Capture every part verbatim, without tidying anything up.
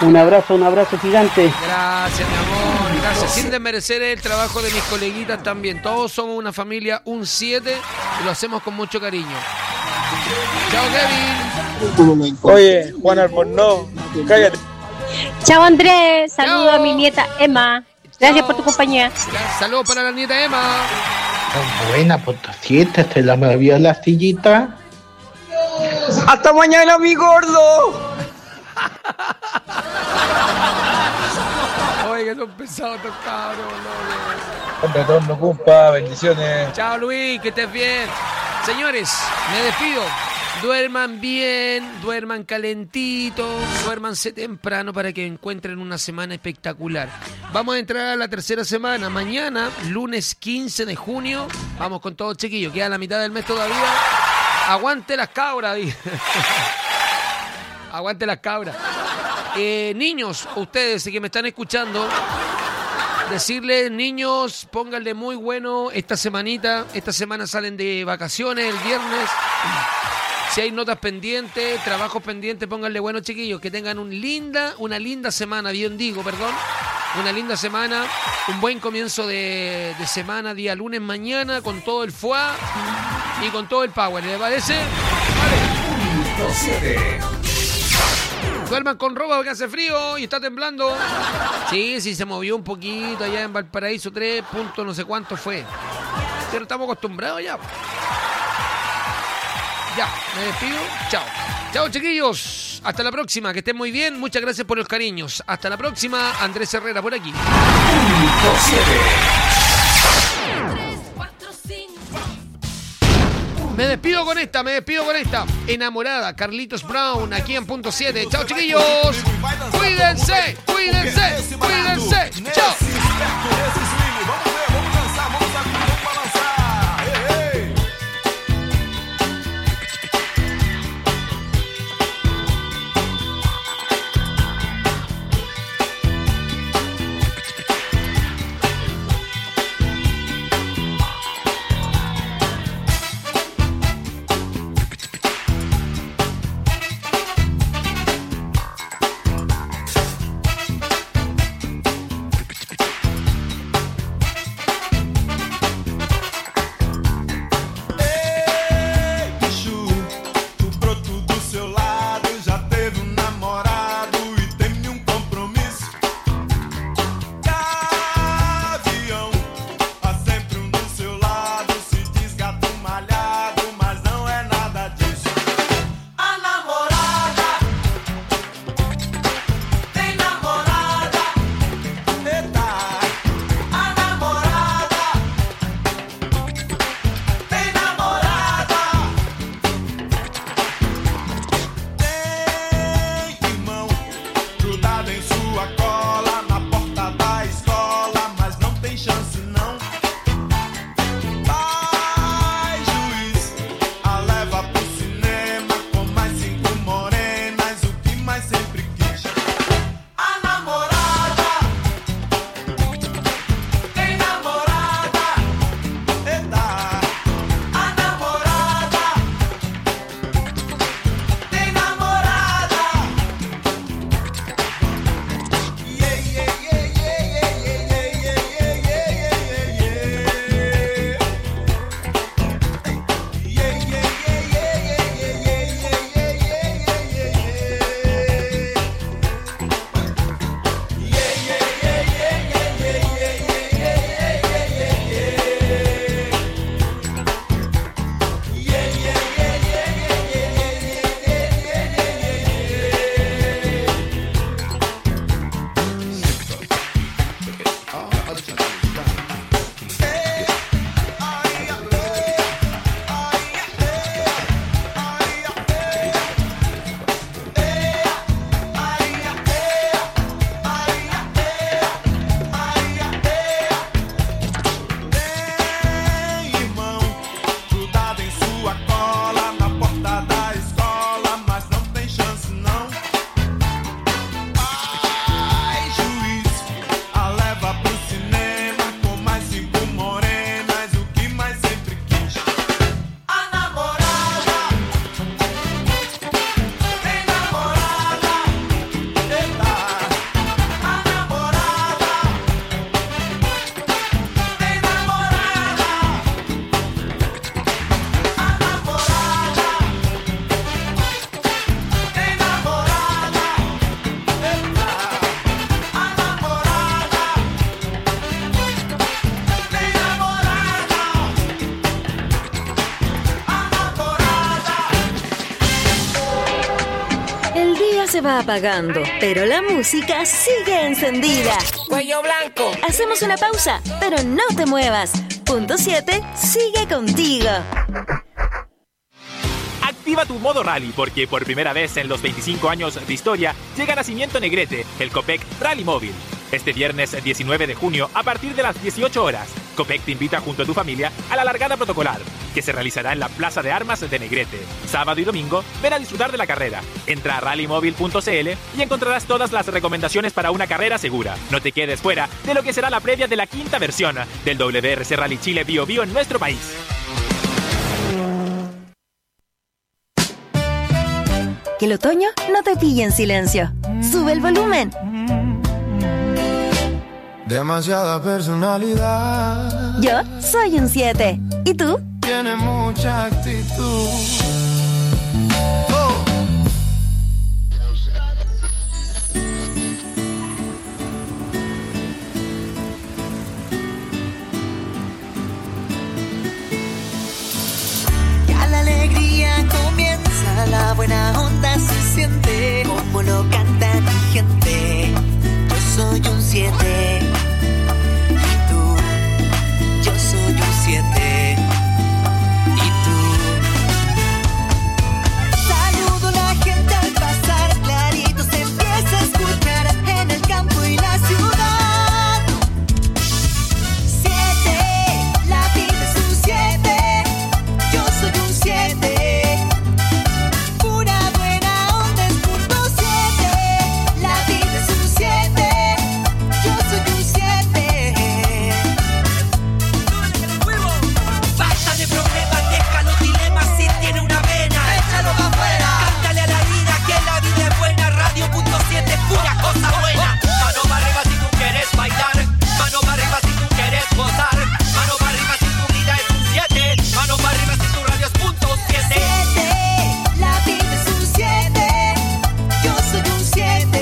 Un abrazo, un abrazo gigante. Gracias, mi amor, gracias. Sin desmerecer el trabajo de mis coleguitas también. Todos somos una familia, un siete, y lo hacemos con mucho cariño. Chao, Kevin. Oye, Juan Albornoz, cállate. Chao, Andrés. Saludo Chao. a mi nieta Emma. Gracias Chao. por tu compañía. Saludos para la nieta Emma. Buena, potosita, te la movió la sillita. ¡Hasta mañana, mi gordo! Oye, que son pesados estos cabros, no, Con retorno, cumpa, bendiciones. no. Chao, Luis, que estés bien. Señores, me despido. Duerman bien, duerman calentito, duérmanse temprano para que encuentren una semana espectacular. Vamos a entrar a la tercera semana. Mañana, lunes quince de junio, vamos con todo, chiquillos. Queda la mitad del mes todavía. Aguante las cabras. Aguante las cabras. Eh, niños, ustedes que me están escuchando, decirles, niños, pónganle muy bueno esta semanita. Esta semana salen de vacaciones el viernes. Si hay notas pendientes, trabajos pendientes, pónganle bueno, chiquillos, que tengan un linda, una linda semana, bien digo, perdón, una linda semana, un buen comienzo de, de semana, día lunes mañana, con todo el fuá y con todo el power, ¿les parece? Vale. Duerman con ropa porque hace frío y está temblando. Sí, sí, se movió un poquito allá en Valparaíso, tres puntos, no sé cuánto fue. Pero estamos acostumbrados ya. Ya, me despido. Chao. Chao, chiquillos. Hasta la próxima. Que estén muy bien. Muchas gracias por los cariños. Hasta la próxima. Andrés Herrera por aquí. Me despido con esta, me despido con esta. Enamorada, Carlitos Brown, aquí en punto siete. Chao, chiquillos. Cuídense, cuídense, cuídense. Chao. va apagando, pero la música sigue encendida. Cuello blanco. Hacemos una pausa, pero no te muevas. Punto siete sigue contigo. Activa tu modo rally porque por primera vez en los veinticinco años de historia llega a Nacimiento Negrete, el Copec Rally Móvil. Este viernes diecinueve de junio a partir de las dieciocho horas, Copec te invita junto a tu familia a la largada protocolar, que se realizará en la Plaza de Armas de Negrete. Sábado y domingo, ven a disfrutar de la carrera. Entra a rally móvil punto c l y encontrarás todas las recomendaciones para una carrera segura. No te quedes fuera de lo que será la previa de la quinta versión del W R C Rally Chile Bio Bio en nuestro país. Que el otoño no te pille en silencio. Sube el volumen. Demasiada personalidad. Yo soy un siete. ¿Y tú? Tiene mucha actitud. Oh. Ya la alegría comienza, la buena onda se siente, como lo canta mi gente. Yo soy un siete. Y tú, yo soy un siete. Y tú. Saludo a la gente al pasar, clarito se empieza a escuchar en el campo y la ciudad. Siete, la vida es un siete. Yo soy un siete. Pura buena onda es punto siete. La vida es un siete. Yo soy un siete. Basta de problemas, deja los dilemas. Si tiene una vena, échalo pa' afuera. Cántale a la vida que la vida es buena. Radio punto siete, pura cosa buena. Mano para arriba si tú quieres bailar. Mano para arriba si tú quieres gozar. Mano para arriba si tu vida es un siete. Mano para arriba si tu radio es punto siete. La vida es un siete. Yo soy un siete.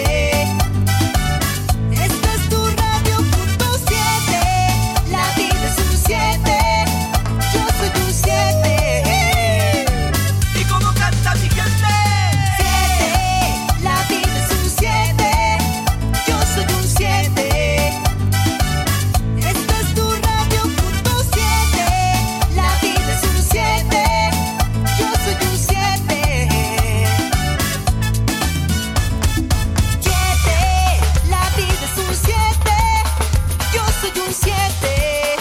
Esta es tu radio punto siete. La vida es un siete. Yo soy un siete. ¿Y cómo canta mi gente? Siete. La vida es un siete. Yo soy un siete. Esta es tu radio punto siete. La vida es un siete. Yo soy un siete. Siete. La vida es un siete. Yo soy un siete.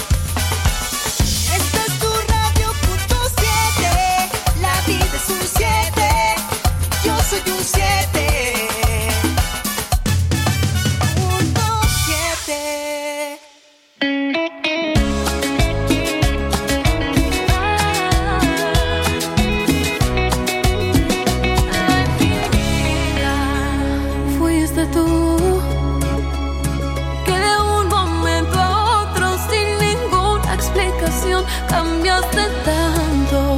Esta es tu radio punto siete. La vida es un siete. Yo soy un siete. Punto siete. Fuiste tú que de un momento a otro sin ninguna explicación cambiaste tanto.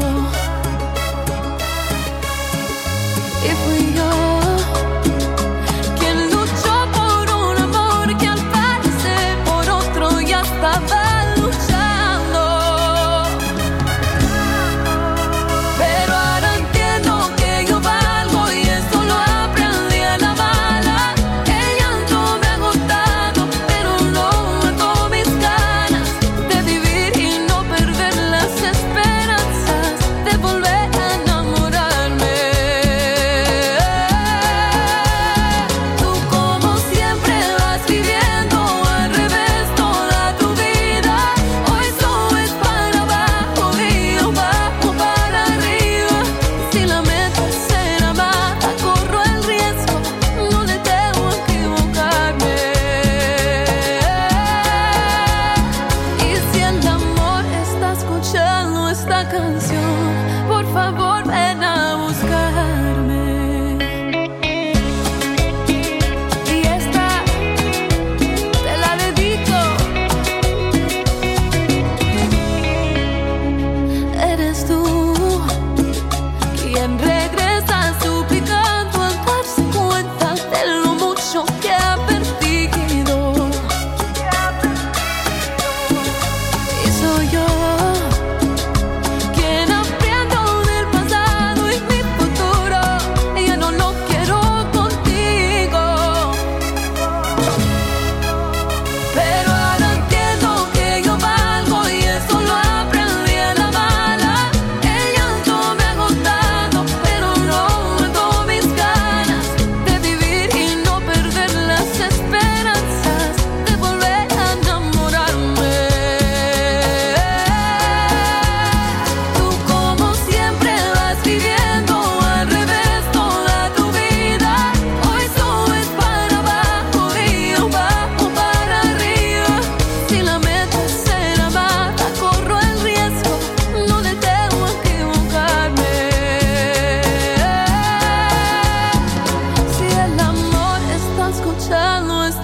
Y fui yo quien luchó por un amor que al parecer por otro ya estaba luchando. Pero ahora entiendo que yo valgo y eso lo aprendí a la mala. El llanto me ha agotado, pero no mató mis ganas de vivir y no perder las esperanzas.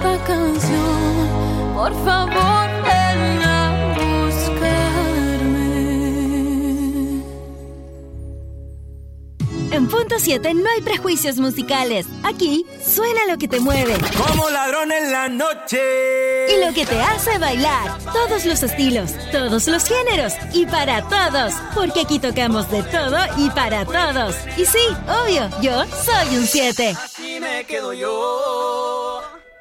esta canción. Por favor, ven a buscarme. En Punto siete no hay prejuicios musicales. Aquí suena lo que te mueve. Como ladrón en la noche. Y lo que te hace bailar. Todos los estilos, todos los géneros y para todos. Porque aquí tocamos de todo y para todos. Y sí, obvio, yo soy un siete. Así me quedo yo.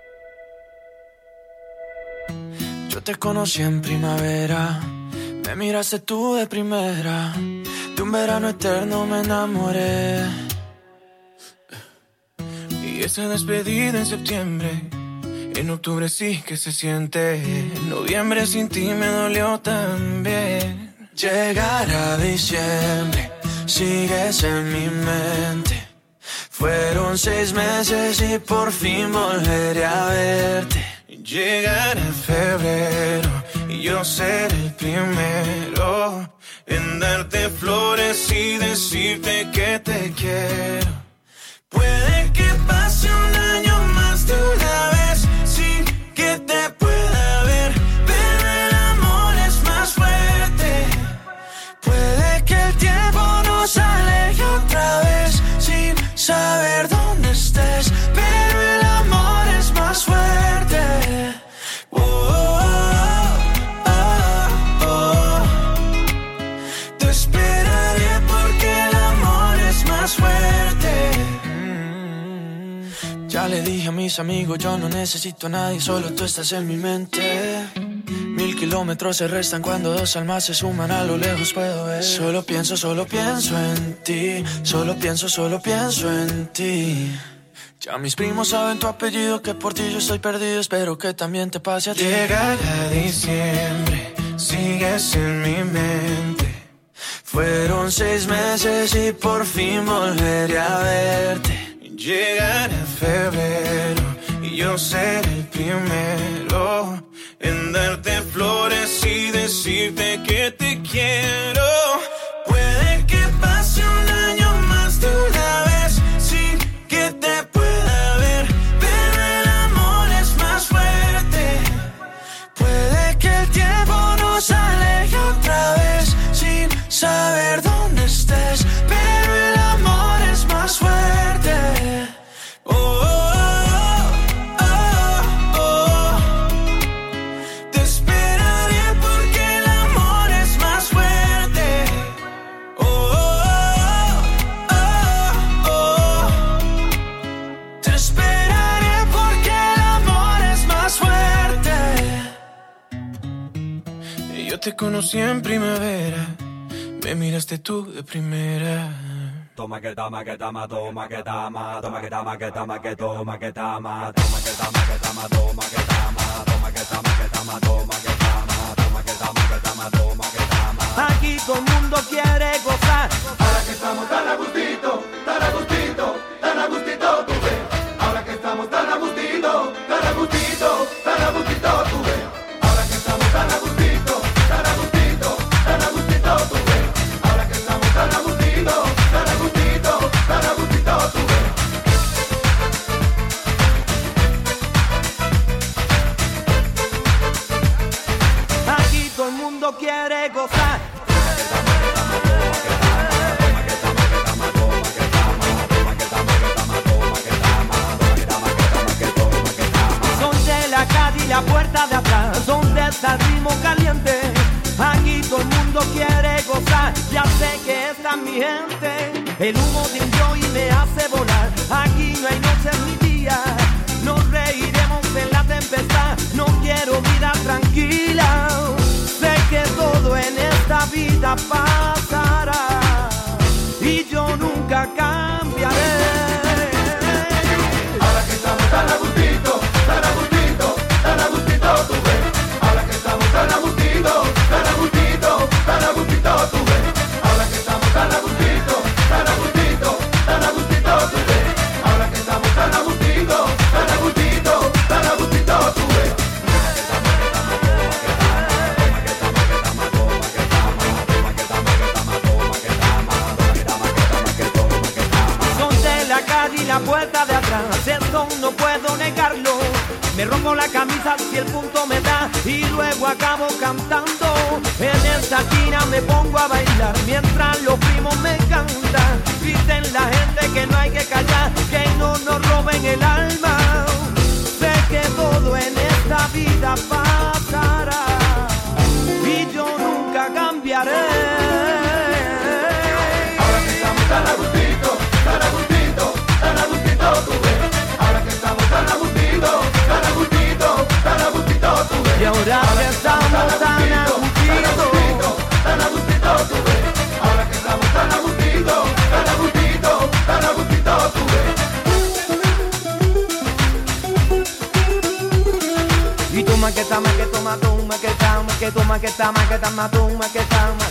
Yo te conocí en primavera. Me miraste tú de primera. De un verano eterno me enamoré. Y esa despedida en septiembre. En octubre sí que se siente. En noviembre sin ti me dolió también. Llegar a diciembre, sigues en mi mente. Fueron seis meses y por fin volveré a verte. Llegar a febrero y yo seré el primero en darte flores y decirte que te quiero. Puede que pase un año más de una vez sin que te pueda ver, pero el amor es más fuerte. Puede que el tiempo nos aleje otra vez sin saber dónde estés, pero el amor es más fuerte. Oh, oh, oh, oh. Te esperaré porque el amor es más fuerte. Mm. Ya le dije a mis amigos, yo no necesito a nadie, solo tú estás en mi mente. Mil kilómetros se restan cuando dos almas se suman, a lo lejos puedo ver. Solo pienso, solo pienso en ti. Solo pienso, solo pienso en ti. Ya mis primos saben tu apellido, que por ti yo estoy perdido. Espero que también te pase a ti. Llega a diciembre, sigues en mi mente. Fueron seis meses y por fin volveré a verte. Llegará febrero y yo seré el primero en darte flores y decirte que te quiero. Puede que pase un año más de una vez sin que te pueda ver, pero el amor es más fuerte. Puede que el tiempo nos aleje otra vez sin saber dónde estés, pero el amor es más fuerte. Oh, oh, oh, oh. Te esperaré porque el amor es más fuerte. Oh, oh, oh, oh. Te esperaré porque el amor es más fuerte. Y yo te conocí en primavera. Me miraste tú de primera. Toma que toma que toma, toma que toma, toma que toma que toma que toma que toma, toma que toma que toma, toma que toma, toma que toma que toma, toma que toma, toma que toma que toma, toma que toma. Aquí todo el mundo quiere gozar. Ahora que estamos tan a gustito, tan a gustito, tan a gustito, tú ves. Ahora que estamos tan a gustito, tan a gustito, tan a gustito, tú ves. Ahora que estamos tan a gustito, tan a gustito, tan a gustito, tú ves. Ahora que estamos tan a gustito, tan a gustito, tan a gustito, tú ves. Aquí todo el mundo quiere gozar. Son de la calle y la puerta de atrás, donde está el ritmo caliente. Aquí todo el mundo quiere gozar, ya sé que está mi gente. El humo de un joy me hace volar. Aquí no hay noches ni días, nos reiremos en la tempestad. No quiero vida tranquila, sé que todo en esta vida pasará y yo nunca cambiaré. Ahora que estamos tan a gustito, tan a gustito, tan a gustito, tú ves. Ahora que estamos tan a gustito, tan a gustito, tan a gustito, tú ves. Ahora que estamos tan a gustito, tan a gustito, tan a gustito, tú ves. Ahora que estamos tan a gustito, tan a gustito, tan a gustito, tú ves. Son de la Me rompo la camisa si el punto me da y luego acabo cantando. En esta esquina me pongo a bailar mientras los primos me cantan. Dicen la gente que no hay que callar, que no nos roben el alma. Sé que todo en esta vida pasará y yo nunca cambiaré. Ahora que estamos tan a gustito, tan a gustito, tan a gustito, tú ves. Ahora que estamos tan a gustito, tan a gustito, tan a gustito, tú ves. Y ahora que estamos tan a gustito, tan a gustito, tú ves. Ahora que estamos tan a gustito, tan a gustito, tan a gustito, tú ves. Y toma que tama, que toma, toma, que tama, que toma, que tama, que tama, toma, que tama.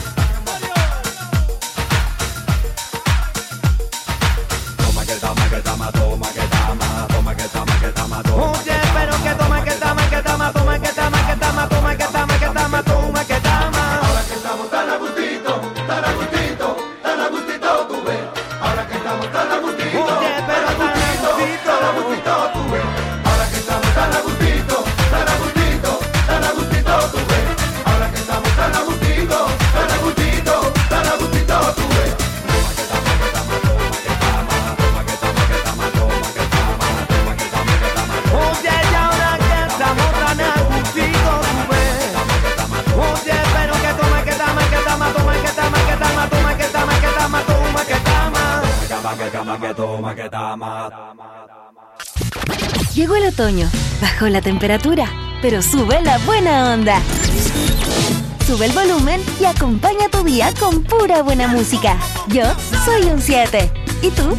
Toma que tama, que tama, toma que tama, toma que tama, que tama, toma. Oye, pero que toma, que tama, que tama, toma, que tama, que tama, toma, que tama, que tama, toma, que tama. Ahora que estamos tan a gustito, tan a gustito, tan a gustito, tú ves. Ahora que estamos tan a gustito, oye, pero tan a gustito, tan a gustito, tú ves. Ahora que estamos tan a gustito, tan a gustito, tan a gustito, tú ves. Ahora que estamos tan a gustito, tan a gustito, tan a gustito, tú ves. Toma que tama, que tama, toma que tama, toma que tama, que tama, toma que tama, toma que tama, que tama. Oye, y ahora que estamos tan a gustito, tú ves. Oye, pero que toma, que tama, que tama, toma, que tama, que tama, toma, que tama, que tama, toma, que tama. Toma que tama, que toma, que tama. Llegó el otoño, bajó la temperatura, pero sube la buena onda. Sube el volumen y acompaña tu día con pura buena música. Yo soy un siete. ¿Y tú?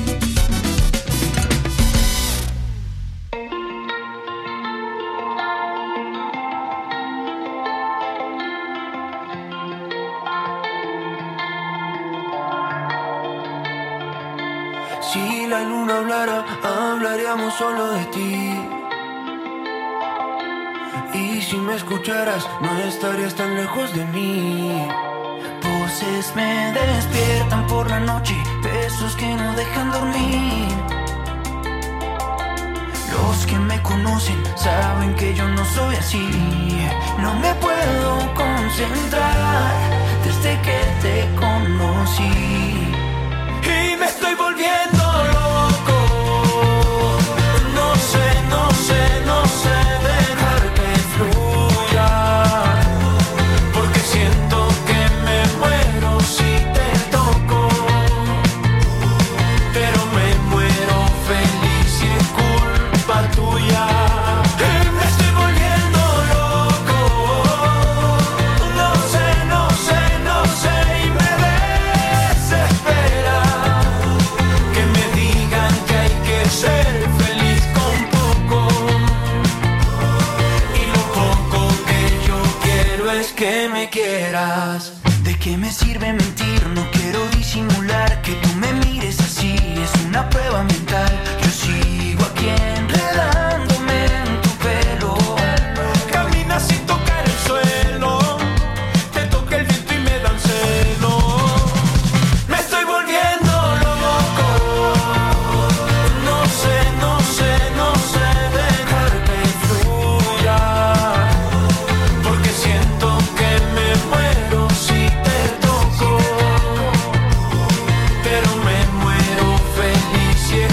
Si la luna hablara, hablaríamos solo de ti. Y si me escucharas, no estarías tan lejos de mí. Voces me despiertan por la noche, besos que no dejan dormir. Los que me conocen saben que yo no soy así. No me puedo concentrar desde que te conocí. Y me estoy volviendo loco. No sé, no sé, no sé dejar que fluya. Porque siento que me muero si te toco. Pero me muero feliz y es culpa tuya. Y me estoy volviendo loco. No sé, no sé, no sé y me desespera que me digan que hay que ser feliz con poco. Y lo poco que yo quiero es que me quieras. ¿De qué me sirve mentir? No quiero disimular. Que tú me mires así es una prueba mental. Yo sigo aquí enredándome en tu pelo. Camina sin tocar el suelo. Te toca el viento y me dan celo. Me estoy volviendo loco. No sé, no sé, no sé dejar que fluya. Porque siento que me muero si te toco. Pero me muero feliz y es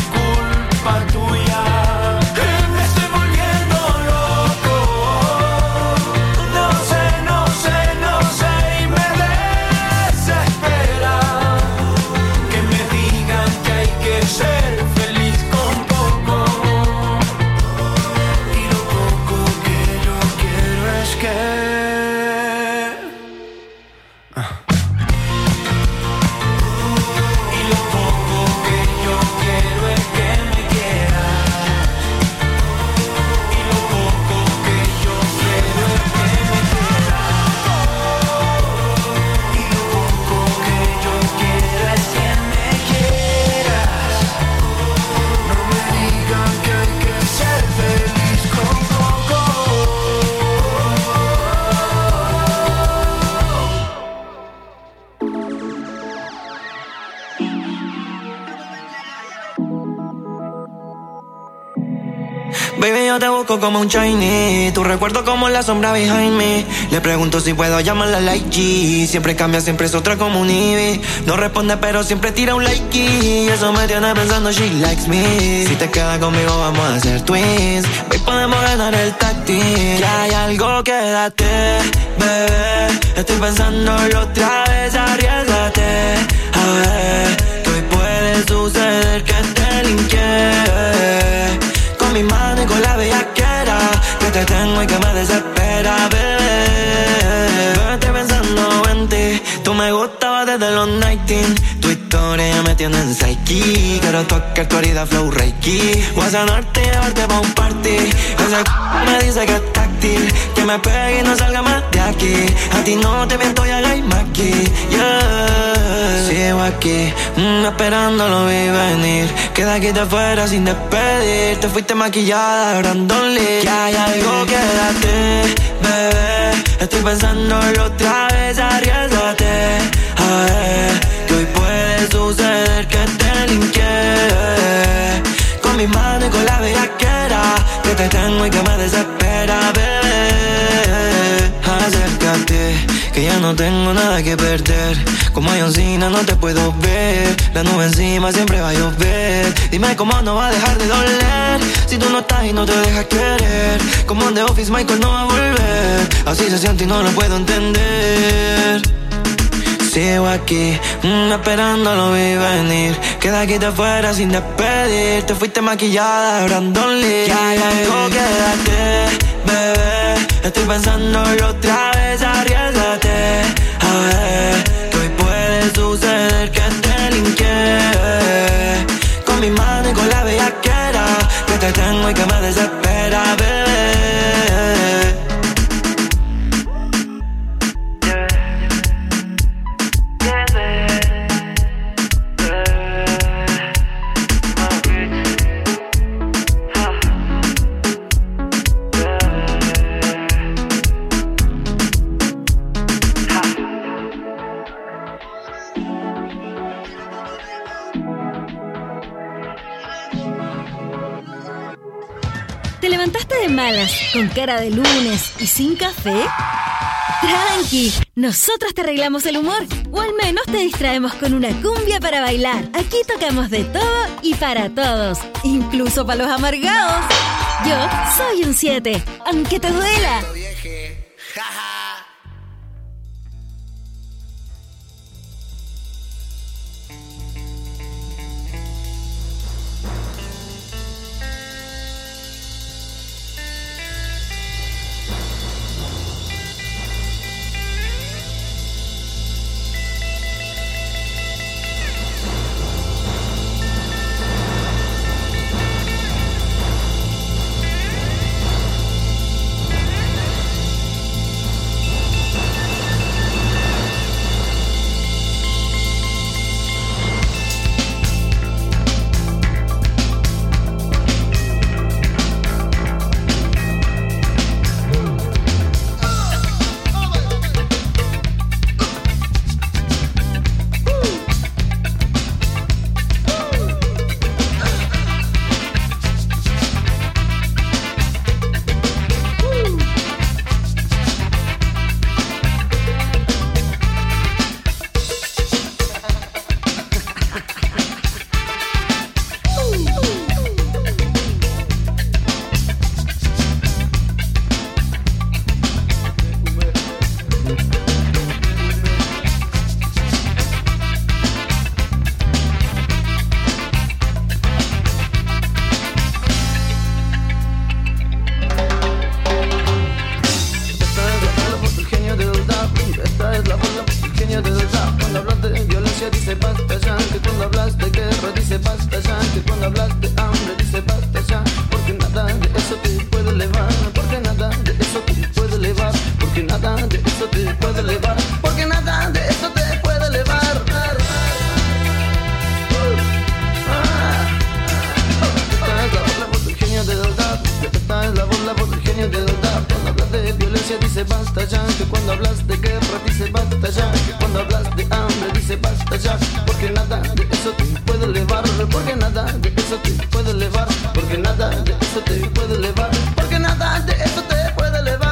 yo te busco como un Chinese. Tu recuerdo como la sombra behind me. Le pregunto si puedo llamarla like G. Siempre cambia, siempre es otra como un Ivy. No responde pero siempre tira un like y eso me tiene pensando she likes me. Si te quedas conmigo vamos a hacer twins. Hoy podemos ganar el táctil. Que hay algo, quédate, bebé. Estoy pensándolo otra vez, arriésgate. A ver, que hoy puede suceder que te linké. Con mi mano y con la bellaquera que te tengo y que me desespera, bebé. Estoy pensando en ti. Tú me gustabas desde los nineteen. Tu historia ya me tiene en psyche. Quiero tocar tu herida flow reiki. Voy a sanarte y llevarte pa' un party. Esa c*** me dice que es táctil. Que me pegue y no salga más de aquí. A ti no te miento y hagáis aquí. Yeah. Sigo aquí, mm, esperando lo vi venir. Que de aquí te fuera sin despedir. Te fuiste maquillada, Brandon Lee. Que hay algo, quédate, bebé. Estoy pensándolo otra vez, arriésgate. A ver, que hoy puede suceder que te linké. Con mi mano y con la bellaquera que te tengo y que me desespera, bebé. Acércate, que ya no tengo nada que perder. Como Johncina no te puedo ver. La nube encima siempre va a llover. Dime cómo no va a dejar de doler. Si tú no estás y no te dejas querer. Como en The Office Michael no va a volver. Así se siente y no lo puedo entender. Sigo aquí, mm, esperando lo vi venir. Que de aquí te fuera sin despedir. Te fuiste maquillada, Brandon Lee. Que hay algo, quédate, bebé. Estoy pensándolo otra vez, arriésgate. A ver, que hoy puede suceder que te linké. Con mi mano y con la bellaquera que te tengo y que me desespera, bebé. ¿Te levantaste de malas, con cara de lunes y sin café? Tranqui, nosotros te arreglamos el humor, o al menos te distraemos con una cumbia para bailar. Aquí tocamos de todo y para todos, incluso para los amargados. Yo soy un siete, aunque te duela. Porque nada de eso te puede elevar, porque nada de eso te puede elevar, porque nada de eso eso te puede elevar, porque nada de eso te puede elevar.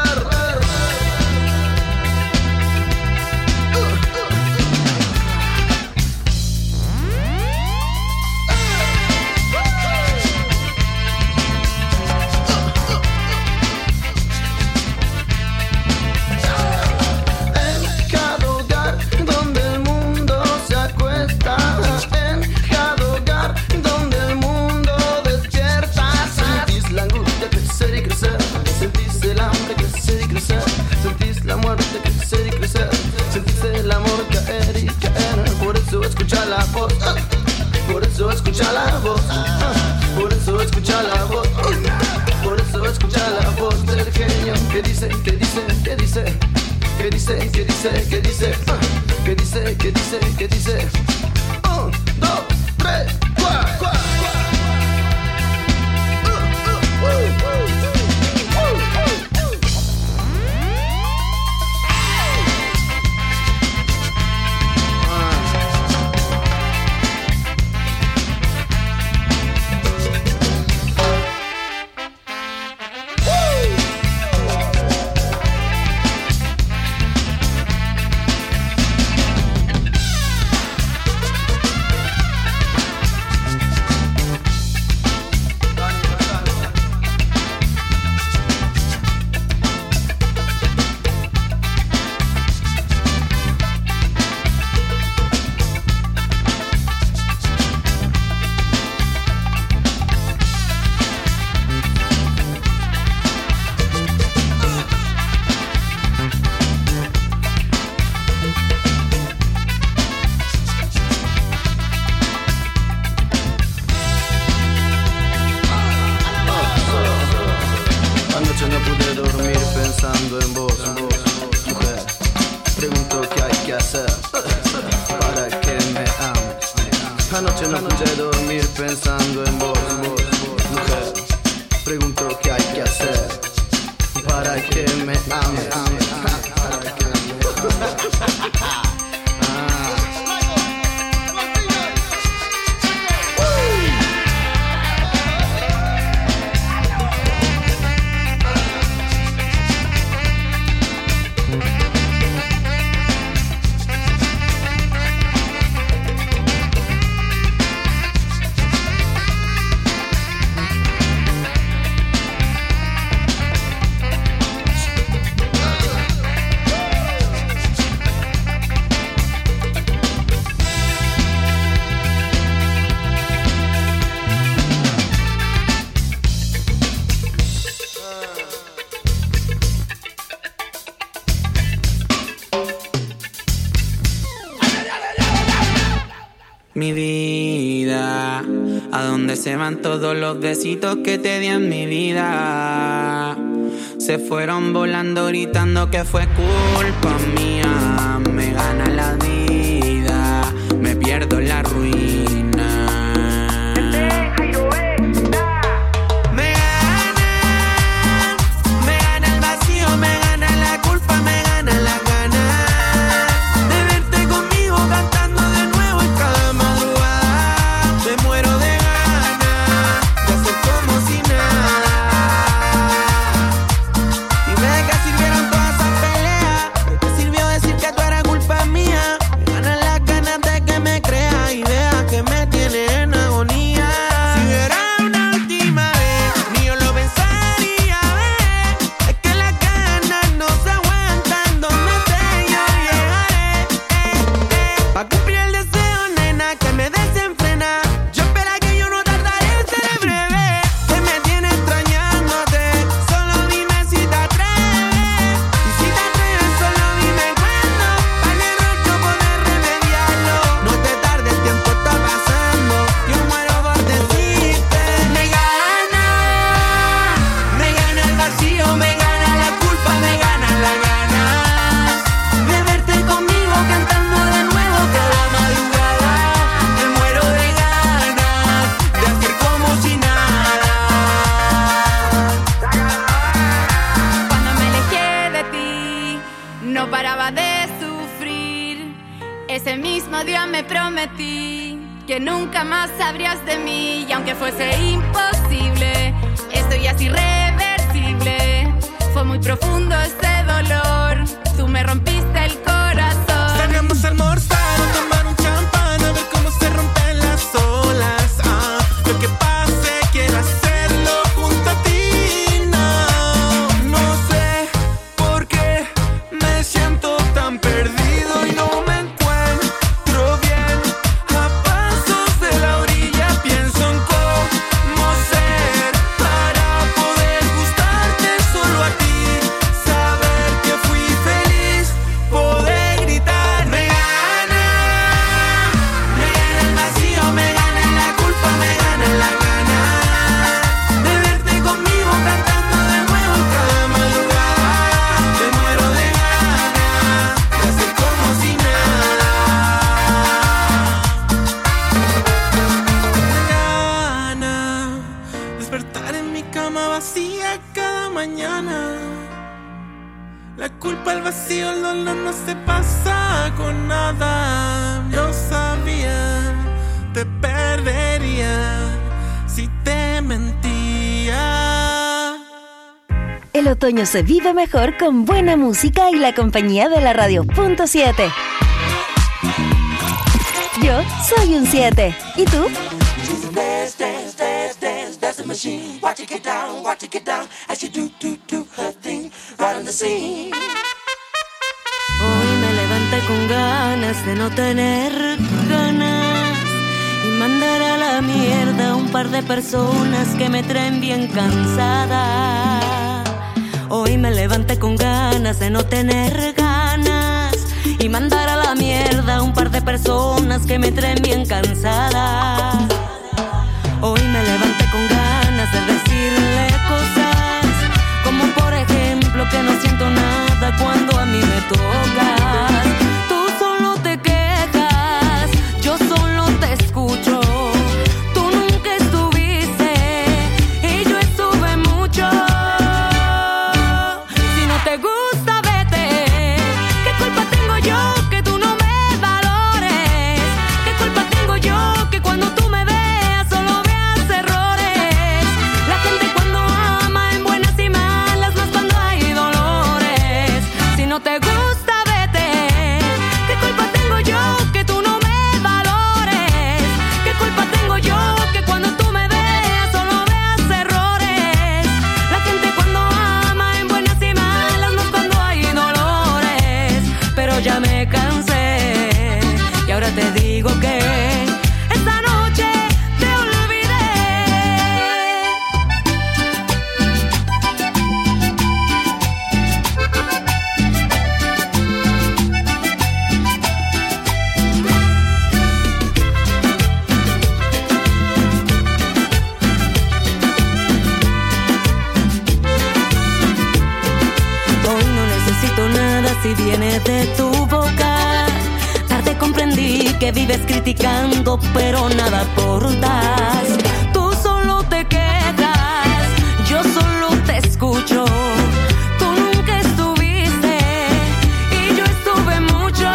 Sentís la muerte crecer y crecer, sentís el amor caer y caer. Por eso escucha la voz, por eso escucha la voz, por eso escucha la voz, por eso escucha la voz del genio que dice, que dice, que dice, que dice, que dice, que dice, que dice, que dice, que dice. Un, dos, tres, cuatro, cuatro. Mi vida, ¿a dónde se van todos los besitos que te di en mi vida? Se fueron volando gritando que fue culpa mía. Me gana la vida, me pierdo en la ruina. Me gana, me gana el vacío, me gana la culpa, me gana la gana de verte conmigo cantando de nuevo en cada madrugada. Me muero de ganas de hacer como si nada. Dime de qué sirvieron todas esas peleas, de qué sirvió decir que tú eras culpa mía. Me ganan las ganas de que me creas y veas que me tienes en agonía. Si hubiera una última vez, ni yo lo pensaría, ver. Es que las ganas no se aguantan, donde esté yo llegaré, eh, eh. Pa' cumplir el deseo, nena, que me desenfrena. Yo espero que yo no tardaré en ser breve, que me tiene extrañándote. Solo dime si te atreves, y si te atreves solo dime cuándo, pa' que yo poder remediarlo. No te tardes, el tiempo está pasando, yo muero por decirte. Me gana, me gana el vacío, me gana la culpa, me gana la ganas de verte conmigo cantando de nuevo cada madrugada. Me muero de ganas de hacer como si nada. Cuando me alejé de ti, no paraba de sufrir. Ese mismo día me prometí que nunca más sabrías de mí. Y aunque fuese imposible, estoy ya es irreversible. Fue muy profundo este dolor. Tú me rompiste el corazón. Salgamos a almorzar o tomar un champán, a ver cómo se rompen las olas. Ah, lo que pase, quiero hacerlo junto a ti. No, no sé por qué me siento tan perdido y no me encuentro bien. A pasos de la orilla pienso en cómo ser para poder gustarte solo a ti. Saber que fui feliz, poder gritar. Me gana, me gana el vacío, me gana la culpa, me gana la gana de verte conmigo cantando de nuevo en cada madrugada. Te muero de ganas de hacer como si nada. Me gana despertar en mi cama vacía cada mañana. La culpa, el vacío, el dolor no se pasa con nada. Yo sabía, te perdería si te mentía. El otoño se vive mejor con buena música y la compañía de la radio punto siete. Yo soy un siete. ¿Y tú? Dance, dance, dance, dance, that's the machine. Watch it get down, watch it get down. As you do, do, do her thing, right on the scene. Hoy me levanté con ganas de no tener ganas y mandar a la mierda a un par de personas que me traen bien cansada. Hoy me levanté con ganas de no tener ganas y mandar a la mierda a un par de personas que me traen bien cansada. Hoy me levanté con ganas de decirle cosas como por ejemplo que no siento nada cuando a mí me tocas. Tú solo te quejas, yo solo te escucho. Tú nunca estuviste y yo estuve mucho. Si no te gusta, vete. ¿Qué culpa tengo yo que tú no me valores? ¿Qué culpa tengo yo que cuando tú me veas solo veas errores? La gente cuando ama en buenas y malas, más cuando hay dolores. Si no te gusta, vete. ¿Qué culpa tengo yo que tú no me valores? ¿Qué culpa tengo yo que cuando tú me veas solo veas errores? La gente cuando ama en buenas y malas, más cuando hay dolores. Pero ya me cansé y ahora te digo que esta noche te olvidé. Hoy no necesito nada si viene de tu boca. Tarde comprendí que vives criticando, pero nada aportas. Tú solo te quejas, yo solo te escucho. Tú nunca estuviste y yo estuve mucho.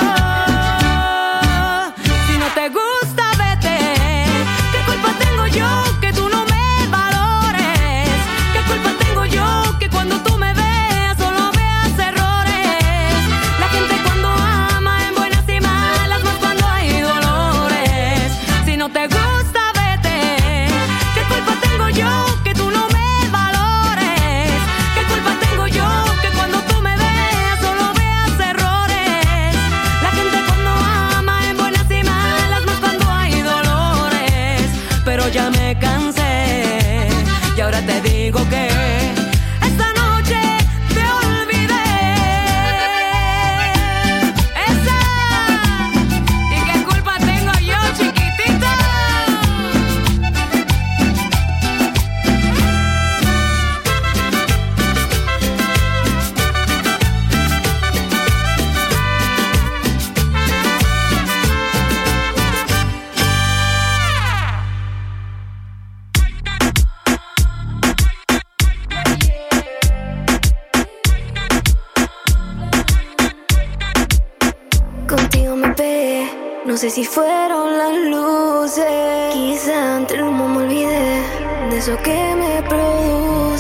Si no te gusta, vete. ¿Qué culpa tengo yo que tú no me valores? ¿Qué culpa tengo yo que cuando tú me veas solo veas errores? La gente cuando ama en buenas y malas, más cuando hay dolores. Si no te gusta, vete. ¿Qué culpa tengo yo que tú no me valores? ¿Qué culpa tengo yo que cuando tú me veas solo veas errores? La gente cuando ama en buenas y malas, más cuando hay dolores. Pero ya me cansé y ahora te digo que esta noche te olvidé. Esa. ¿Y qué culpa tengo yo, chiquitita? Contigo me pegué, no sé si fueron las luces. Quizá entre el humo me olvidé de eso que me produce.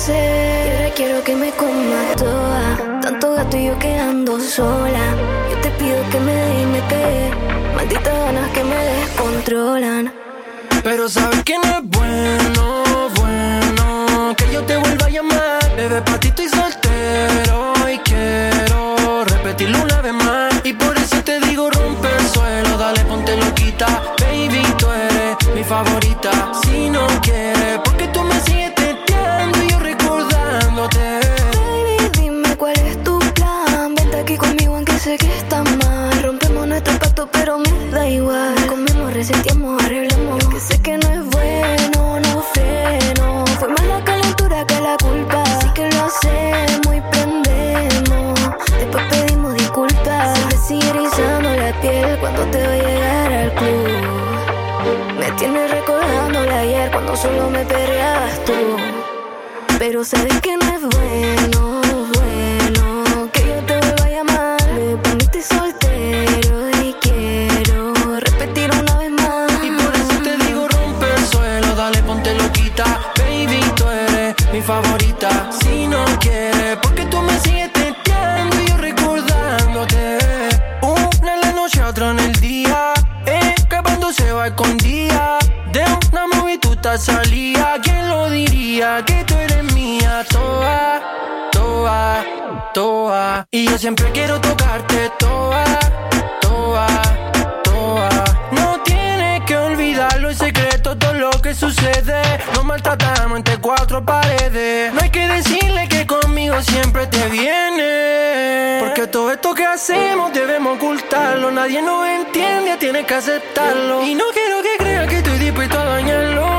sé. Y ahora quiero que me coma toda. Tanto gato y yo quedando sola. Yo te pido que me dé y me pegue. Malditas ganas que me descontrolan. Pero sabes que no es bueno, bueno que yo te vuelva a llamar. Bebé, pa' ti estoy soltero y quiero repetirlo una vez más. Y por eso te digo rompe el suelo, dale ponte loquita. Baby, tú eres mi favorita. Si no quieres, porque tú me sigues teteando y yo recordándote. Baby, dime cuál es tu plan. Vente aquí conmigo aunque sé que está mal. Rompemos nuestro pacto pero me da igual. Comemos, resentimos, arreglamos. Que sé que no es bueno, no freno. Fue más la calentura que la culpa. Así que lo hacemos y prendemos. Después pedimos disculpas. Se me sigue erizando la piel cuando te voy a llegar al club. Me tienes recordando la ayer cuando solo me perreabas tú. Pero sabes que no es bueno, bueno que yo te vuelva a llamar. Para mí estoy soltero y quiero repetir una vez más. Y por eso te digo rompe el suelo, dale ponte loquita. Baby, tú eres mi favorita. Si no quieres, porque tú me sigues teteando y yo recordándote. Una en la noche, otra en el día, escapando se va escondida. De una movie tú te salía. ¿Quién lo diría? Que tú eres mía. Toa, toa, toa. Y yo siempre quiero tocarte. Toa, toa, toa. No tienes que olvidarlo en secreto todo lo que sucede. Nos maltratamos entre cuatro paredes. No hay que decirle que conmigo siempre te viene. Porque todo esto que hacemos debemos ocultarlo. Nadie nos entiende, tienes que aceptarlo. Y no quiero que creas que estoy dispuesto a dañarlo.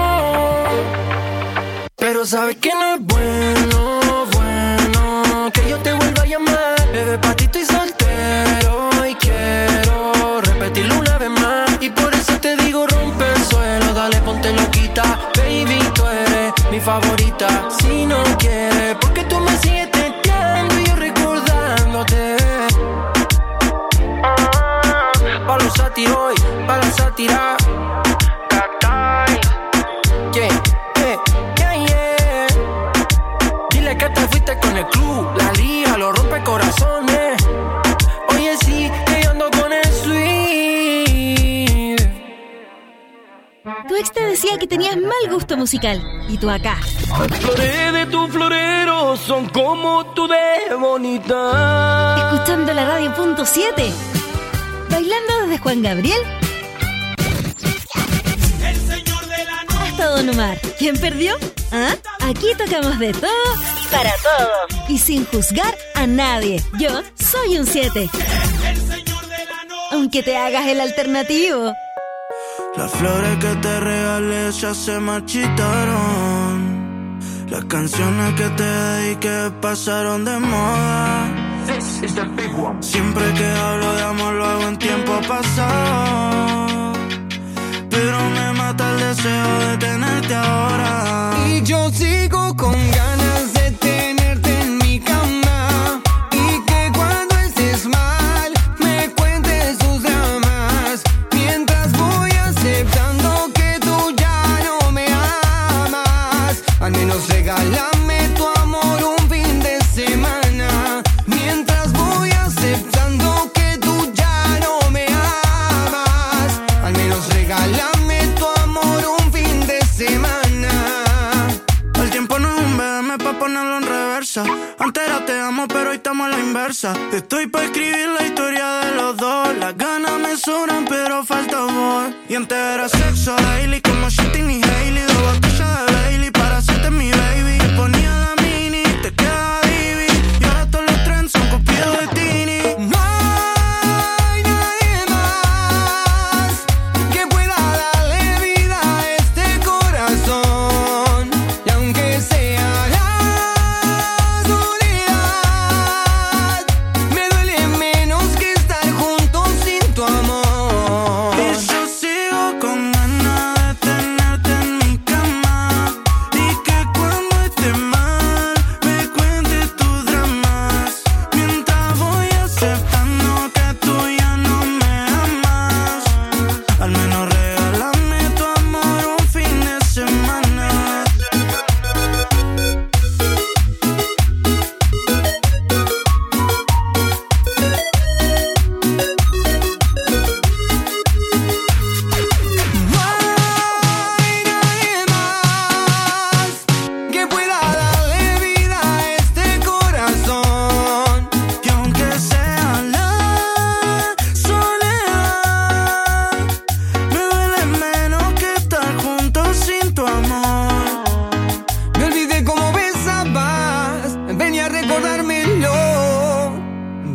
Pero sabes que no es bueno, bueno que yo te vuelva a llamar. Bebé, pa' ti estoy soltero y quiero repetirlo una vez más. Y por eso te digo rompe el suelo, dale ponte loquita. Baby, tú eres mi favorita. Si no quieres, porque tú me sigues teteando y yo recordándote. Pa' los sátiros hoy, pa' la sátira. Cacay. Yeah, yeah, yeah, yeah. Dile que te fuiste con el club. La liga lo rompe corazones. Oye, sí, que yo ando con el sweet. Tu ex te decía que tenías mal gusto musical. Y tú acá. Flores de tu florero son como tú de bonita. Escuchando la radio punto siete. Bailando desde Juan Gabriel hasta Don Omar. ¿Quién perdió? ¿Ah? Aquí tocamos de todo para todos y sin juzgar a nadie. Yo soy un siete. Aunque te hagas el alternativo. Las flores que te regalé ya se marchitaron. Las canciones que te dediqué pasaron de moda. Siempre que hablo de amor lo hago en tiempo pasado. Pero me mata el deseo de tenerte ahora. Y yo sigo con ganas de tenerte en mi cama. Y que cuando estés mal me cuentes tus dramas. Mientras voy aceptando que tú ya no me amas. Al menos regálame tu amor un fin de semana. Mientras voy aceptando que tú ya no me amas. Al menos regálame tu amor un fin de semana. El tiempo no es un B M pa' ponerlo en reversa. Antes era te amo pero hoy estamos a la inversa. Estoy pa' escribir la historia de los dos. Las ganas me sobran pero falta voz. Y antes era sexo daily como Shitty y Hailey. Dos botellas de Bailey para hacerte mi baby. Te ponía la mini, te quedaba divi. Y ahora todos los trends son copiados de Tini. No hay nadie más que pueda darle vida a este corazón. Y aunque sea la soledad, me duele menos que estar juntos sin tu amor. Y yo sigo con ganas de tenerte en mi cama.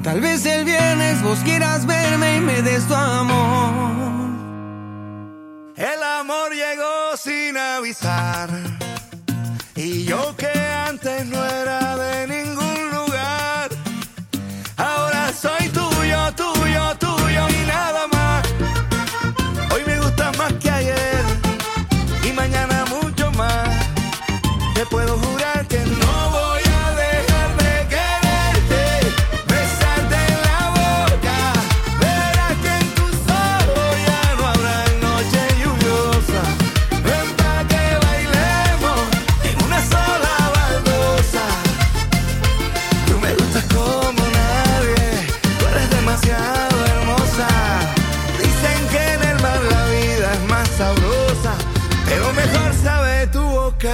Tal vez el viernes vos quieras verme y me des tu amor. El amor llegó sin avisar, y yo que antes no era de ningún lugar, ahora soy tuyo, tuyo, tuyo y nada más. Hoy me gusta más que ayer y mañana mucho más. Te puedo jurar que no voy a dejar de quererte, besarte en la boca. Verás que en tus ojos ya no habrá noche lluviosa. Ven pa' que bailemos en una sola baldosa. Tú me gustas como nadie, tú eres demasiado hermosa. Dicen que en el mar la vida es más sabrosa, pero mejor sabe tu boca.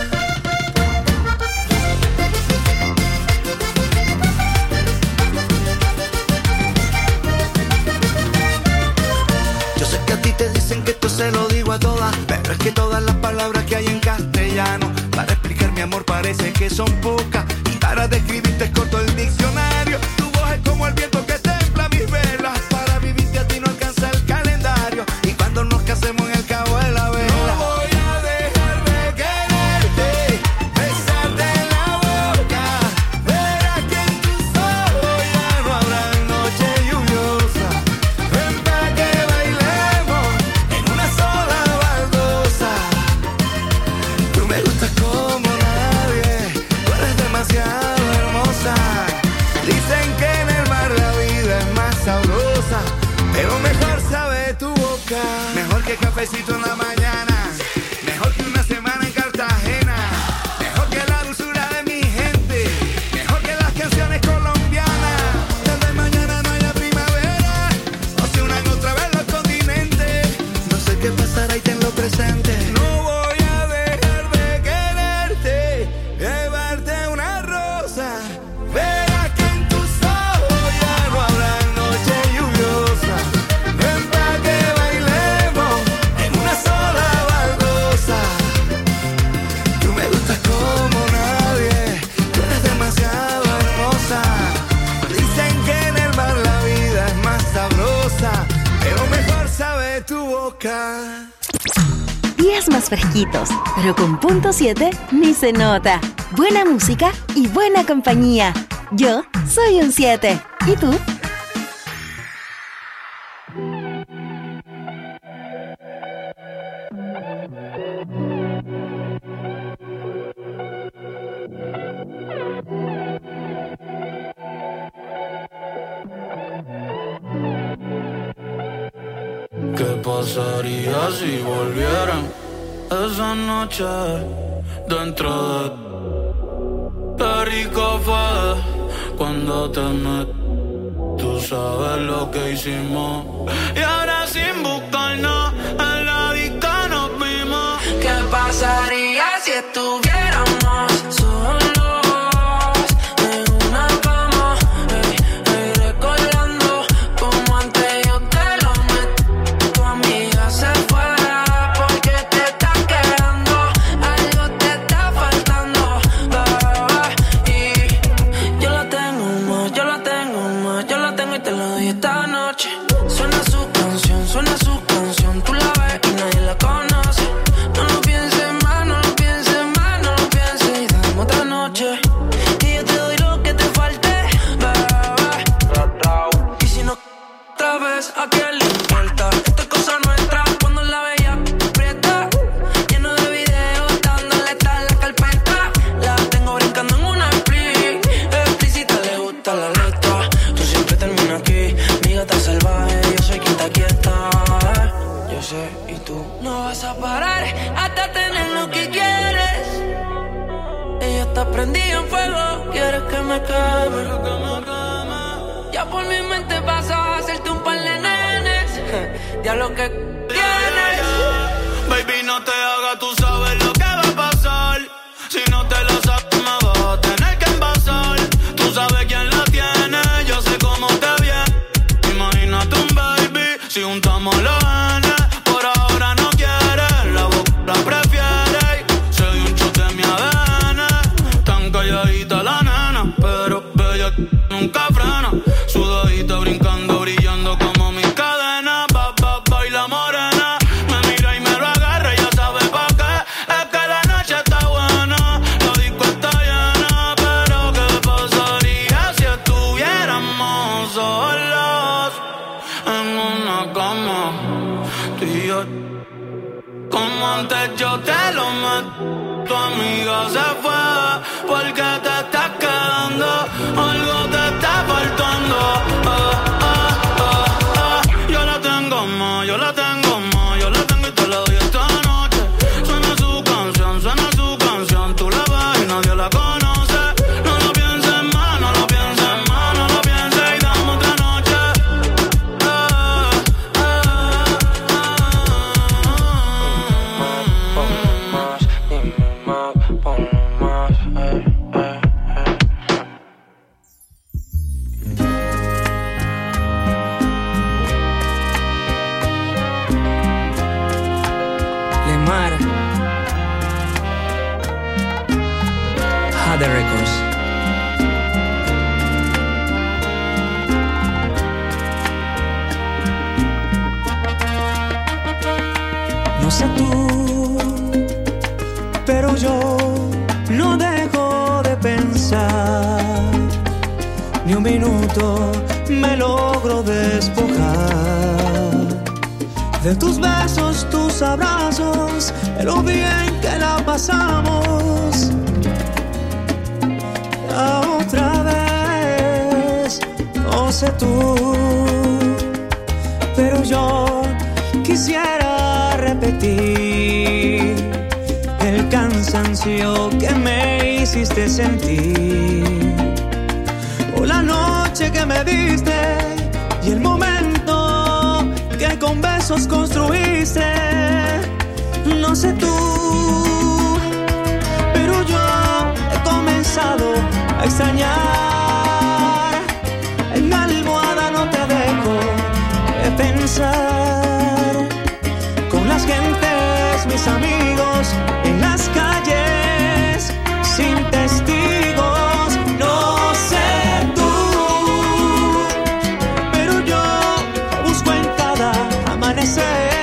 Te dicen que esto se lo digo a todas, pero es que todas las palabras que hay en castellano para explicar mi amor parece que son pocas, y para describirte es corto el diccionario. Tu voz es como el viento que templa mis velas, para vivirte a ti no alcanza el calendario, y cuando nos casemos en el cabo de la vela. No voy a dejar de quererte, besarte en la boca. Verás que en tus ojos ya no habrá noche lluviosa. Ven pa' que bailemos en una sola baldosa. Tú me gustas como nadie, tú eres demasiado hermosa. Dicen que en el mar la vida es más sabrosa, pero mejor sabe tu boca. Mejor que cafecito en la mañana, mejor que una semana en Cartagena, mejor que la dulzura de mi gente, mejor que las canciones colombianas. Tal vez mañana no haya primavera, o se unan otra vez los continentes. No sé qué pasará y tenlo presente. No voy a dejar de quererte, llevarte una rosa. Verás que en tus ojos ya no habrá noche lluviosa. Ven pa' que bailemos en una sola baldosa. Tú me gustas como nadie, tú eres demasiado hermosa. Dicen que en el mar la vida es más sabrosa, pero mejor sabe tu boca. Días más fresquitos, pero con punto siete ni se nota. Buena música y buena compañía. Yo soy un siete. ¿Y tú? ¿Qué pasaría si volvieran esa noche dentro de... Qué rico fue cuando te metí. Tú sabes lo que hicimos. Y ahora sin buscarnos en la disco nos vimos. ¿Qué pasaría si estuviéramos solos? ¿A quién le importa? Esta es cosa nuestra. Cuando la veía aprieta, lleno de videos, dándole tal la carpeta. La tengo brincando en una split. Explícita, le gusta la letra. Tú siempre terminas aquí, mi gata salvaje. Yo soy quien te quieta. Yo sé, y tú no vas a parar hasta tener lo que quieres. Ella está prendida en fuego, quieres que me queme. Ya por mi mente pasa a hacerte un par de nenes. Ya lo que tienes. Baby, no te hagas, tú sabes lo que va a pasar. Si no te la sabes, me vas a tener que envasar. Tú sabes quién la tiene, yo sé cómo te viene. Imagínate un baby, si juntamos los genes. Por ahora no quieres, la boca la prefiere. Soy un shot de mi A D N. Tan calladita la nena, pero bella ella nunca frena. Sudadita brincando, brillando como mi cadena. Ba, ba, baila morena. Me mira y me lo agarra, ya sabe pa' qué. Es que la noche está buena, la disco está llena. Pero ¿qué pasaría si estuviéramos solos en una cama? Tú y yo, como antes yo te lo meto. Tu amiga se fue porque te estás quedando, algo te está faltando. Ah, ah, ah, ah. Yo la tengo más, yo la tengo más, yo la tengo y te la doy esta noche. Suena su canción, suena su canción, tú la ves y nadie la conoce. No lo pienses más, no lo pienses más, no lo pienses y dame otra noche. Ah, ah, ah, Lemar, Hada Records. No sé tú, pero yo no dejo de pensar. Ni un minuto me logro despojar de tus besos, tus abrazos, de lo bien que la pasamos. La otra vez, no sé tú, pero yo quisiera repetir el cansancio que me hiciste sentir, o la noche que me diste y el momento que con besos construiste. No sé tú, pero yo he comenzado a extrañar. En mi almohada no te dejo de pensar. Con las gentes, mis amigos, en las calles, sin testigos. No sé tú, pero yo busco en cada amanecer.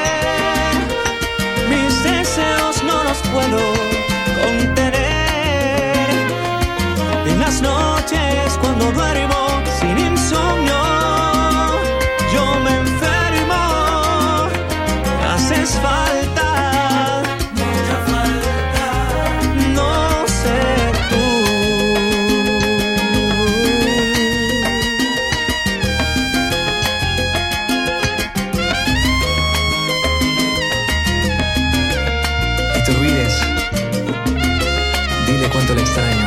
Mis deseos no los puedo contener. En las noches cuando duermo sin insomnio, yo me enfermo. Me haces falta, mucha falta. No sé tú. No te olvides, dile cuánto le extraño.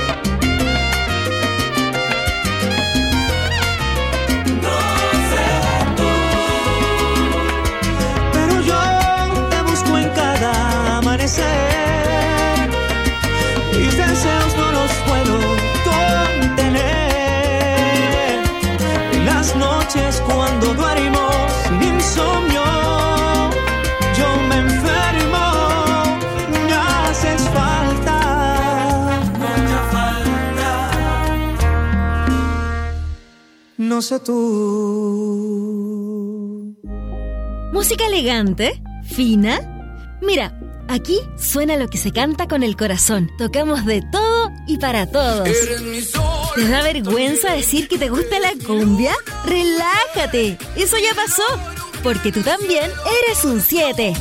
Mis deseos no los puedo contener. En las noches cuando duermo sin insomnio, yo me enfermo. Me haces falta, mucha falta. No sé tú. Música elegante, fina. Mira, aquí suena lo que se canta con el corazón. Tocamos de todo y para todos. ¿Te da vergüenza decir que te gusta la cumbia? ¡Relájate! Eso ya pasó, porque tú también eres un siete.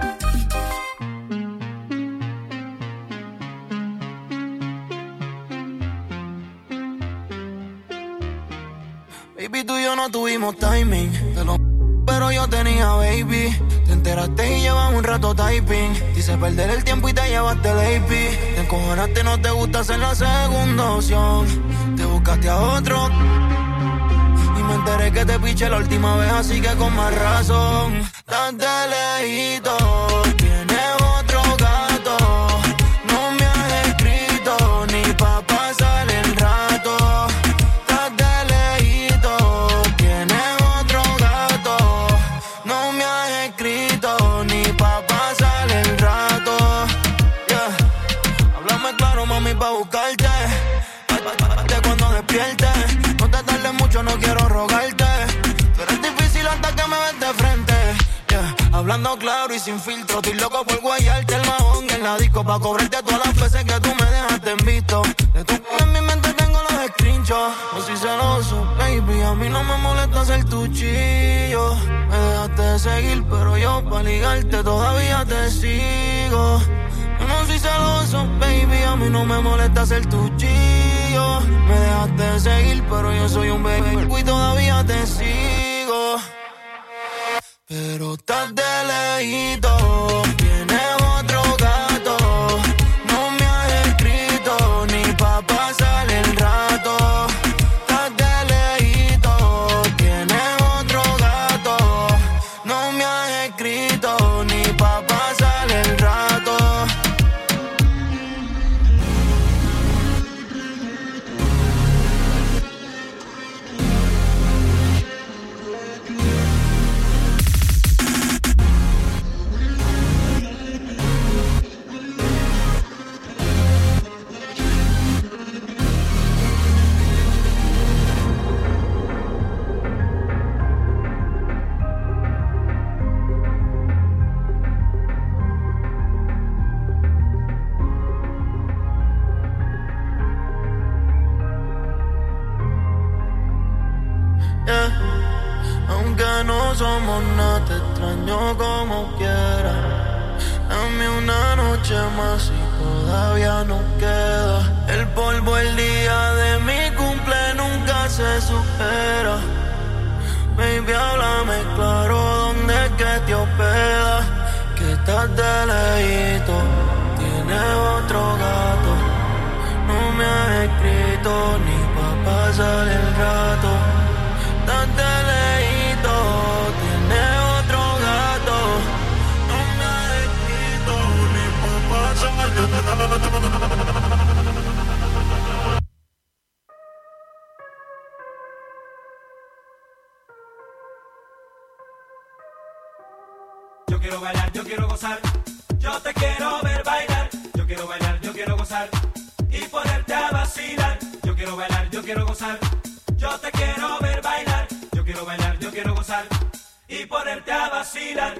Baby, tú y yo no tuvimos timing, te lo pero yo tenía baby. Te enteraste y llevas un rato typing. Dice perder el tiempo y te llevaste el A P. Te encojonaste, no te gusta hacer la segunda opción. Te buscaste a otro y me enteré que te piché la última vez, así que con más razón. Tan de lejito, tienes otro gato. No me has escrito ni pa' pasar el rato. Tan de lejito, tienes otro gato. No me has escrito ni pa' pasar el rato. Yeah. Háblame claro, mami, pa' buscarte. Cuando despierto divierte. No te tardes mucho, no quiero rogarte. Pero es difícil hasta que me ves de frente. Yeah. Hablando claro y sin filtro, estoy loco por guayarte el mahón en la disco pa' cobrarte todas las veces que tú me dejaste en visto. De tu en mi mente tengo los screenshots. No soy celoso, baby, a mí no me molesta ser tu chillo. Me dejaste de seguir, pero yo pa' ligarte todavía te sigo. Yo no soy celoso, baby, a mí no me molesta ser tu chillo. Me dejaste de seguir, pero yo soy un baby y todavía te sigo. Pero estás de lejito, tienes otro gato. No me has escrito ni pa' pasar el rato. Estás de lejito, tienes otro gato. No me has escrito ni pa' pasar el rato. No somos nada, te extraño como quiera. Dame una noche más y todavía no queda. El polvo el día de mi cumple nunca se supera. Baby, háblame claro, ¿dónde es que te hospeda? Que estás de lejito, tienes otro gato. No me has escrito ni pa' pasar el rato. Estás de lejito, tienes otro gato. No me has escrito ni pa' pasar el rato. Yo quiero bailar, yo quiero gozar. Yo te quiero ver bailar. Yo quiero bailar, yo quiero gozar. Y ponerte a vacilar. Yo quiero bailar, yo quiero gozar. Yo te quiero ver bailar. Yo quiero bailar, yo quiero gozar. Y ponerte a vacilar.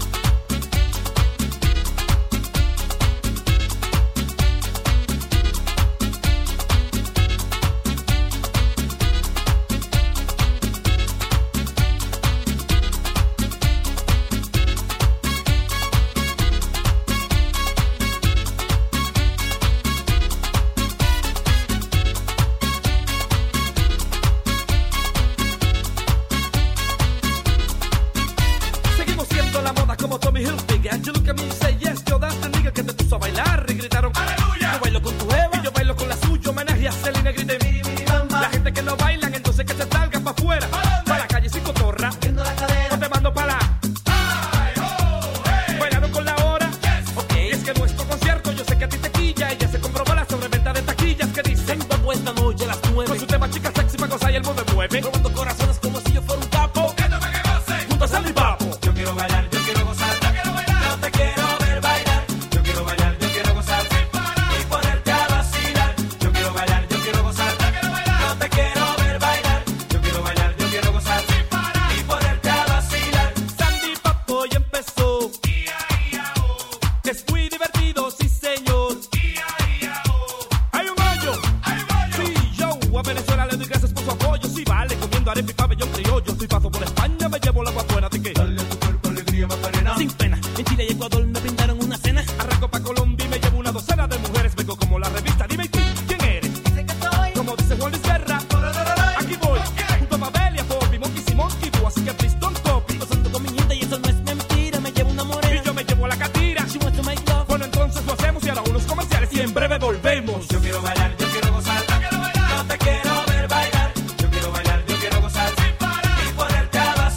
And you look at me and say yes, yo that's the nigga que te puso a bailar y gritaron aleluya. Yo bailo con tu jeva y yo bailo con la suya. Homenaje a Selena, grité mi, mi, bamba. La gente que no bailan entonces que se salgan pa' afuera, pa' la calle sin cotorra, la cadera. No te mando pa' la ay, oh, hey. Bailaron con la hora, yes. Okay. Es que nuestro concierto yo sé que a ti te quilla y ya se comprobó la sobreventa de taquillas que dicen va esta noche a las nueve. Con su tema chica sexy pa' gozar y el mueve mueve, robando corazones como si yo fuera un capo. Junto a Sandy Papo. Yo quiero bailar, yo quiero gozar. Te quiero ver bailar, yo quiero bailar, yo quiero gozar y ponerte a vacilar. Yo quiero bailar, yo quiero gozar. Yo te quiero ver bailar, yo quiero bailar, yo quiero gozar y ponerte a vacilar. Sandy Papo ya empezó. Es muy divertido, sí señor. Hay un gallo, sí yo a Venezuela le doy gracias por su apoyo. Sí vale, comiendo arepa y pabellón criollo. Estoy paso por España, me llevo la agua buena, ¿de qué? Dale a tu cuerpo alegría, Macarena. Sin pena. En Chile y Ecuador me brindaron una cena. Arranco pa' Colombia y me llevo una docena de mujeres. Vengo como la revista, dime tú, ¿quién eres? Dice que soy, como dice Juan Luis Guerra. Aquí voy, okay. Junto a Mabel y a Bobby, Monkey y Monkey Boo. Así que please don't copy. Pasando con mi gente y eso no es mentira. Me llevo una morena y yo me llevo a la catira. She wants to make love. Bueno, entonces lo hacemos y ahora unos comerciales y en breve volvemos. Yo quiero bailar, yo quiero gozar. Yo quiero bailar, yo te quiero ver bailar. Yo quiero bailar, yo quiero gozar y ponerte a vacilar.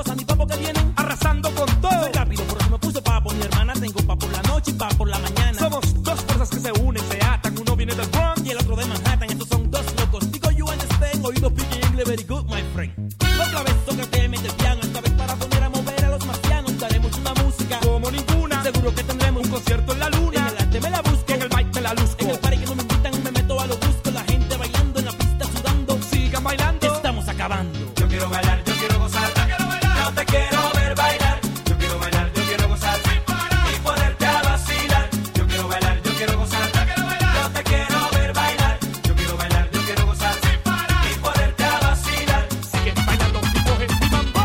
gozan y pa' porque vienen arrasando con todo. Soy rápido, por eso me puse papo. Mi hermana tengo pa' por la noche y pa' por la mañana. Somos dos fuerzas que se unen, se atan. Uno viene del Bronx y el otro de Manhattan. Estos son dos locos. Digo you understand, oído speaking English very good, my friend. Otra vez toca que mete el piano. Esta vez para poner a mover a los marcianos. Daremos una música como ninguna. Seguro que tendremos un concierto en la luna. En el arte me la busco, en el mic me la luzco. En el party que no me invitan me meto a lo brusco. La gente bailando en la pista sudando. Sigan bailando, estamos acabando. Yo quiero bailar, yo quiero gozar. Yo quiero bailar, no te quiero ver bailar. Yo quiero bailar, yo quiero gozar. Sin parar y ponerte a vacilar. Yo quiero bailar, yo quiero gozar. Yo quiero bailar, no te quiero ver bailar. Yo quiero bailar, yo quiero gozar. Sin parar y ponerte a vacilar. Sigue bailando y coge mi mambo.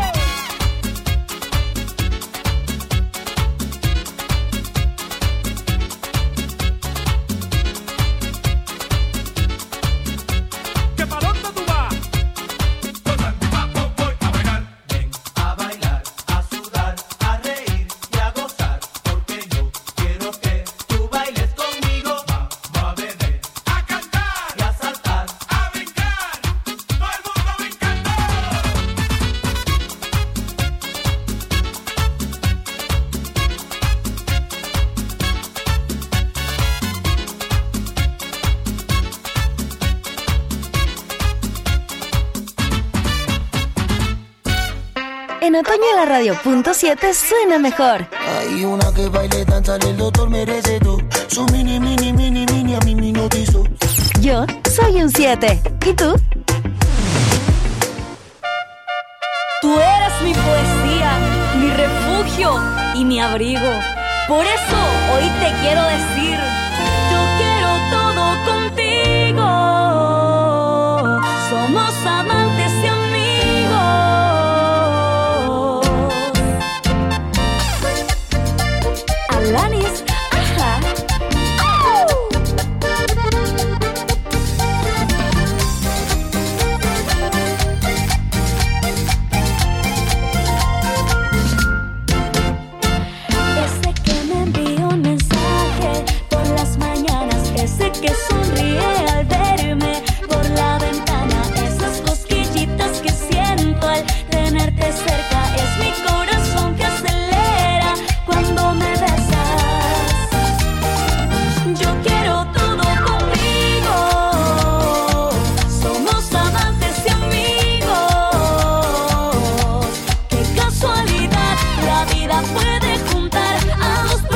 ¿Que pa' dónde tú vas? A bailar, a sudar, a reír y a gozar, porque yo quiero que tú bailes conmigo. Vamos a beber, a cantar y a saltar, a brincar, todo el mundo brincando. En otoño la radio punto siete suena mejor. Hay una que baile danza, el doctor merece todo. Su mini, mini, mini, mini, a mí me hipnotizó. Yo soy un siete. ¿Y tú? Tú eres mi poesía, mi refugio y mi abrigo. Por eso hoy te quiero decir, yo quiero todo contigo. Somos amantes y amigos. Alanis, ajá. ¡Au! Ese que me envió un mensaje por las mañanas, ese que sonríe al verme por la ventana, esas cosquillitas que siento al tenerte cerca, es mi corazón que acelera cuando me besas. Yo quiero todo contigo, somos amantes y amigos. Qué casualidad, la vida fue